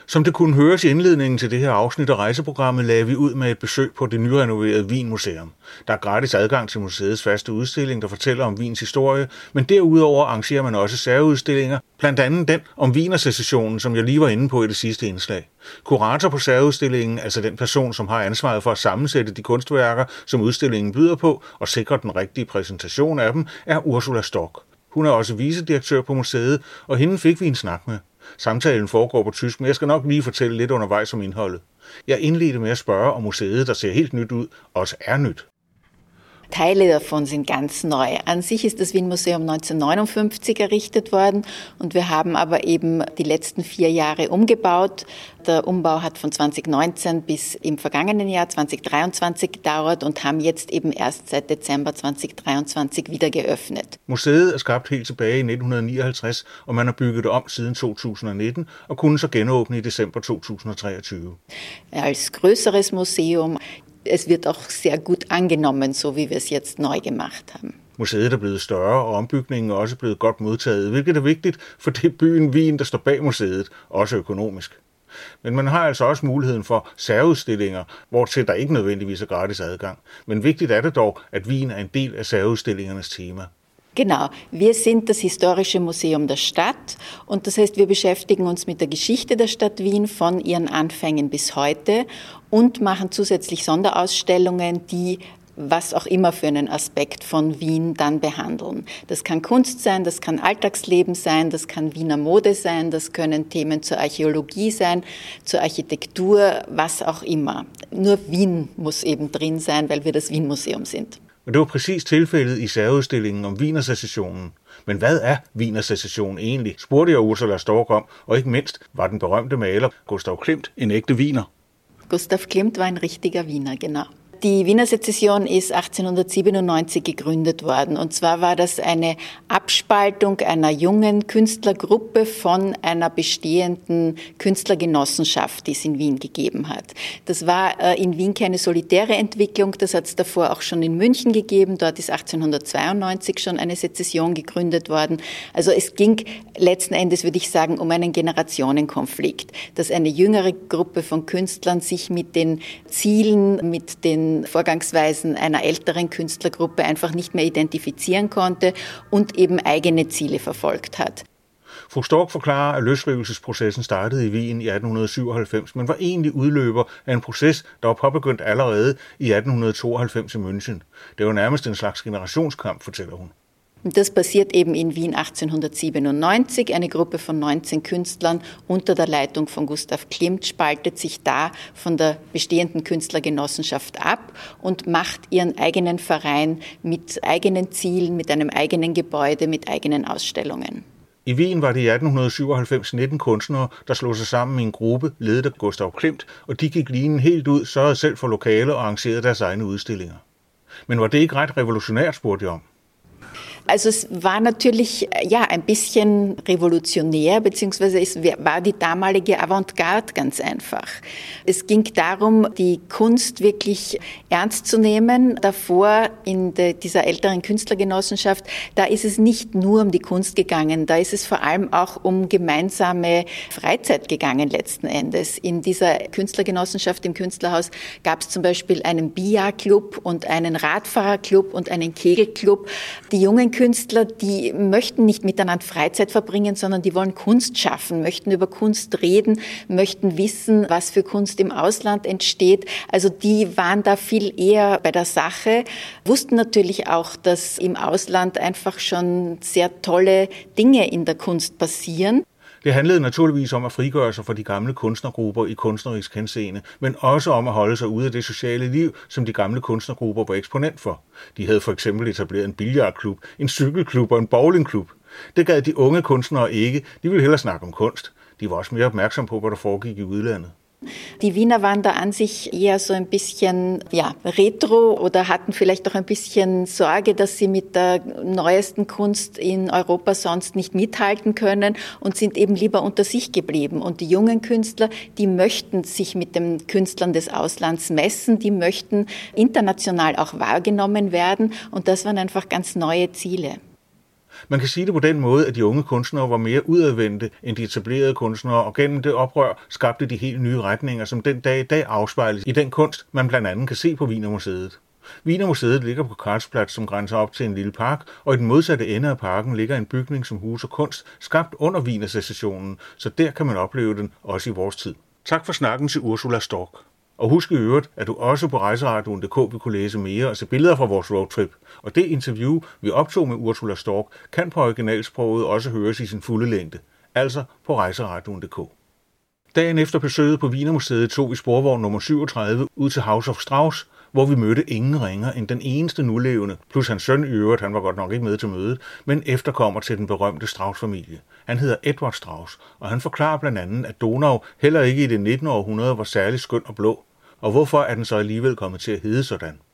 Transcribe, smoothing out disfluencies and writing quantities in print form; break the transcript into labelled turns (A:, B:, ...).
A: Som det kunne høres i indledningen til det her afsnit af rejseprogrammet, lagde vi ud med et besøg på det nyrenoverede Wien-museum. Der er gratis adgang til museets faste udstilling, der fortæller om Wiens historie, men derudover arrangerer man også særudstillinger, blandt andet den om Wiener-secessionen, som jeg lige var inde på i det sidste indslag. Kurator på særudstillingen, altså den person, som har ansvaret for at sammensætte de kunstværker, som udstillingen byder på, og sikre den rigtige præsentation af dem, er Ursula Stock. Hun er også vicedirektør på museet, og hende fik vi en snak med. Samtalen foregår på tysk, men jeg skal nok lige fortælle lidt undervejs om indholdet. Jeg indledte med at spørge, om museet, der ser helt nyt ud, også er nyt.
B: Teile davon sind ganz neu. An sich ist das Wien Museum 1959 errichtet worden und wir haben aber eben die letzten 4 Jahre umgebaut. Der Umbau hat von 2019 bis im vergangenen Jahr 2023 gedauert und haben jetzt eben erst seit Dezember 2023 wieder geöffnet.
A: Museet er skabt helt tilbage i 1959, og man har bygget det om siden 2019 og kunne så genåbne i december 2023.
B: Als größeres Museum. Es wird auch sehr gut angenommen, so wie wir es jetzt neu gemacht haben.
A: Museet er blevet større, og ombygningen er også blevet godt modtaget, hvilket er vigtigt, for det er byen Wien, der står bag museet, også økonomisk. Men man har altså også muligheden for særudstillinger, hvortil der ikke nødvendigvis er gratis adgang. Men vigtigt er det dog, at Wien er en del af særudstillingernes tema.
B: Genau, wir sind das Historische Museum der Stadt und das heißt, wir beschäftigen uns mit der Geschichte der Stadt Wien von ihren Anfängen bis heute und machen zusätzlich Sonderausstellungen, die was auch immer für einen Aspekt von Wien dann behandeln. Das kann Kunst sein, das kann Alltagsleben sein, das kann Wiener Mode sein, das können Themen zur Archäologie sein, zur Architektur, was auch immer. Nur Wien muss eben drin sein, weil wir das Wien-Museum sind.
A: Og det var præcis tilfældet i særudstillingen om Wiener-secessionen. Men hvad er Wiener-secession egentlig, spurgte jeg Ursula Stock om, og ikke mindst var den berømte maler Gustav Klimt en ægte wiener.
B: Gustav Klimt war ein richtiger Wiener, genau. Die Wiener Sezession ist 1897 gegründet worden. Und zwar war das eine Abspaltung einer jungen Künstlergruppe von einer bestehenden Künstlergenossenschaft, die es in Wien gegeben hat. Das war in Wien keine solitäre Entwicklung, das hat es davor auch schon in München gegeben. Dort ist 1892 schon eine Sezession gegründet worden. Also es ging letzten Endes, würde ich sagen, um einen Generationenkonflikt, dass eine jüngere Gruppe von Künstlern sich mit den Zielen, mit den Vorgangsweisen einer älteren Künstlergruppe einfach nicht mehr identifizieren konnte und eben eigene Ziele verfolgt hat.
A: Fru Stock forklarer, at løsrivelsesprocessen startede i Wien i 1897, men var egentlig udløber af en proces, der var påbegyndt allerede i 1892 i München. Det var nærmest en slags generationskamp, fortæller hun.
B: Das passiert eben in Wien 1897. Eine Gruppe von 19 Künstlern unter der Leitung von Gustav Klimt spaltet sich da von der bestehenden Künstlergenossenschaft ab und macht ihren eigenen Verein mit eigenen Zielen, mit einem eigenen Gebäude, mit eigenen Ausstellungen.
A: I Wien var det i 1897 19 kunstnere, der slog sig sammen i en gruppe, ledet af Gustav Klimt, og de gik linen helt ud, sørgede selv for lokale og arrangerede deres egne udstillinger. Men var det ikke ret revolutionært, spurgte jeg om?
B: Also es war natürlich ein bisschen revolutionär, beziehungsweise es war die damalige Avantgarde ganz einfach. Es ging darum, die Kunst wirklich ernst zu nehmen. Davor in dieser älteren Künstlergenossenschaft, da ist es nicht nur um die Kunst gegangen, da ist es vor allem auch um gemeinsame Freizeit gegangen letzten Endes. In dieser Künstlergenossenschaft im Künstlerhaus gab es zum Beispiel einen Billardclub und einen Radfahrerclub und einen Kegelclub. Die jungen Künstler, die möchten nicht miteinander Freizeit verbringen, sondern die wollen Kunst schaffen, möchten über Kunst reden, möchten wissen, was für Kunst im Ausland entsteht. Also die waren da viel eher bei der Sache, wussten natürlich auch, dass im Ausland einfach schon sehr tolle Dinge in der Kunst passieren.
A: Det handlede naturligvis om at frigøre sig fra de gamle kunstnergrupper i kunstnerisk henseende, men også om at holde sig ude af det sociale liv, som de gamle kunstnergrupper var eksponent for. De havde for eksempel etableret en billardklub, en cykelklub og en bowlingklub. Det gad de unge kunstnere ikke, de ville hellere snakke om kunst. De var også mere opmærksomme på, hvad der foregik i udlandet.
B: Die Wiener waren da an sich eher so ein bisschen retro oder hatten vielleicht auch ein bisschen Sorge, dass sie mit der neuesten Kunst in Europa sonst nicht mithalten können und sind eben lieber unter sich geblieben. Und die jungen Künstler, die möchten sich mit den Künstlern des Auslands messen, die möchten international auch wahrgenommen werden und das waren einfach ganz neue Ziele.
A: Man kan sige det på den måde, at de unge kunstnere var mere udadvendte end de etablerede kunstnere, og gennem det oprør skabte de helt nye retninger, som den dag i dag afspejles i den kunst, man blandt andet kan se på Wienermuseet. Wienermuseet ligger på Karlsplatz, som grænser op til en lille park, og i den modsatte ende af parken ligger en bygning, som huser kunst, skabt under Wienersecessionen, så der kan man opleve den også i vores tid. Tak for snakken til Ursula Storck. Og husk i øvrigt, at du også på Rejseradioen.dk vil kunne læse mere og se billeder fra vores roadtrip. Og det interview, vi optog med Ursula Storck, kan på originalsproget også høres i sin fulde længde, altså på Rejseradioen.dk. Dagen efter besøget på Wienermuseet tog vi sporvogn nummer 37 ud til House of Strauss, hvor vi mødte ingen ringer end den eneste nulevende, plus hans søn i øvrigt, han var godt nok ikke med til mødet, men efterkommer til den berømte Strauss-familie. Han hedder Edward Strauss, og han forklarer blandt andet, at Donau heller ikke i det 19. århundrede var særlig skøn og blå. Og hvorfor er den så alligevel kommet til at hedde sådan?